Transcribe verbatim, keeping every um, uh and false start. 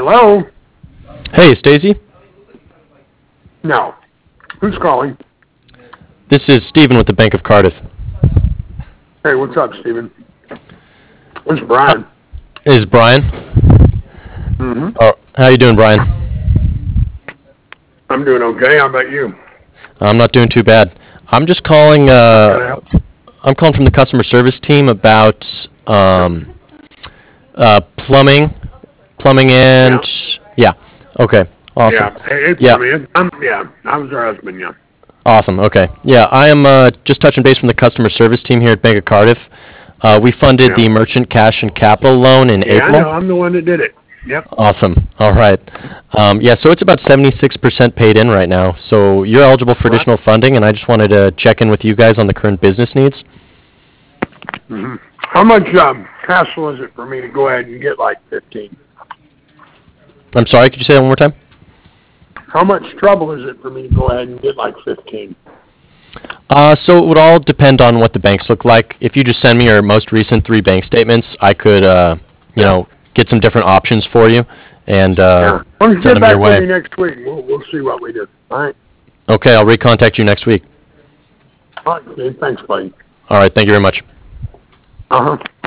Hello? Hey, Stacy. No. Who's calling? This is Stephen with the Bank of Cardiff. Hey, what's up, Stephen? Where's Brian? Is Brian? Mm-hmm. Oh, how you doing, Brian? I'm doing okay. How about you? I'm not doing too bad. I'm just calling. Can I Uh, help? I'm calling from the customer service team about um, uh, plumbing, plumbing Yeah. and yeah. Okay. Awesome. Yeah. Hey, it's Yeah. funny. I'm, yeah. I was her husband, yeah. Awesome. Okay. Yeah, I am uh, just touching base from the customer service team here at Bank of Cardiff. Uh, we funded Yeah. the merchant cash and capital loan in Yeah, I April. know. I'm the one that did it. Yep. Awesome. All right. Um, yeah, so it's about seventy-six percent paid in right now. So you're eligible for What? additional funding, and I just wanted to check in with you guys on the current business needs. Mm-hmm. How much um, hassle is it for me to go ahead and get like fifteen? I'm sorry, could you say that one more time? How much trouble is it for me to go ahead and get like fifteen? Uh, so it would all depend on what the banks look like. If you just send me your most recent three bank statements, I could, uh, you Yeah. know, get some different options for you and uh, Yeah. Why don't you send get them your back with way. me next week? We'll, we'll see what we do. All right. Okay, I'll recontact you next week. All right, Steve. Thanks, buddy. All right, thank you very much. Uh-huh.